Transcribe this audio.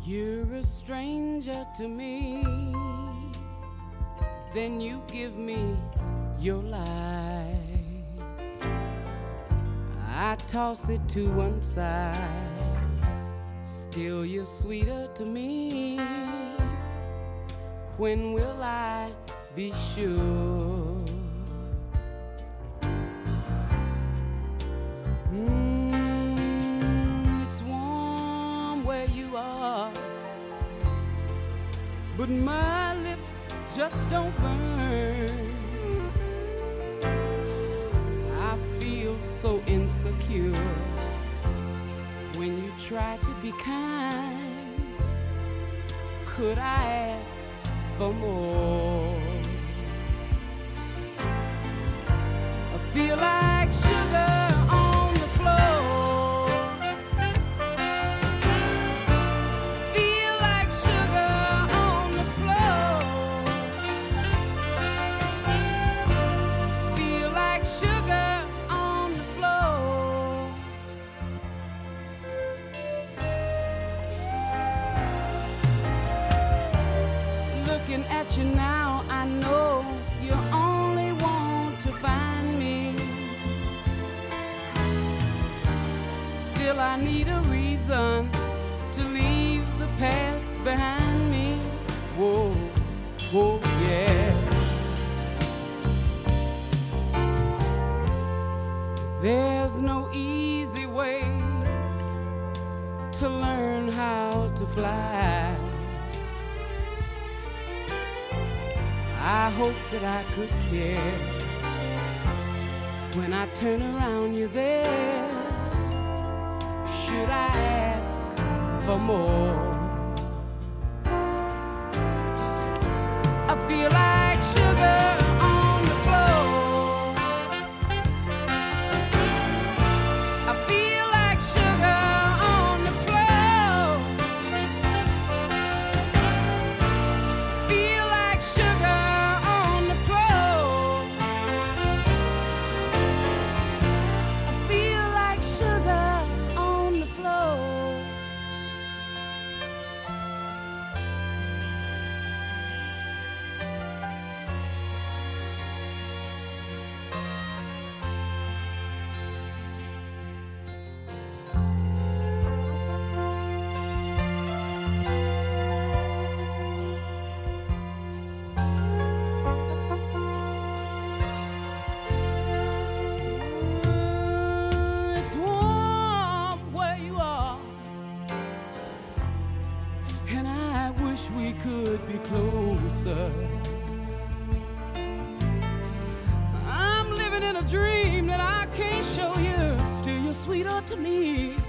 You're a stranger to me, then you give me your life. I toss it to one side, still you're sweeter to me. When will I be sure? It's warm where you are, but my lips just don't burn. I feel so insecure when you try to be kind. Could I ask for more? I feel like sugar on the floor. Feel like sugar on the floor. Feel like sugar on the floor. Looking at you now, I know you only want to find me. Still, I need a reason to leave the past behind me. Whoa, whoa, yeah. There's no easy way to learn how to fly. I hope that I could care. When I turn around, you're there. Should I ask for more? I feel like sugar on the floor. I feel like sugar on the floor. Feel like sugar on the floor. I feel like sugar on the floor. It's warm where you are, and I wish we could be closer. I'm living in a dream that I can't show you. Still, you're sweeter to me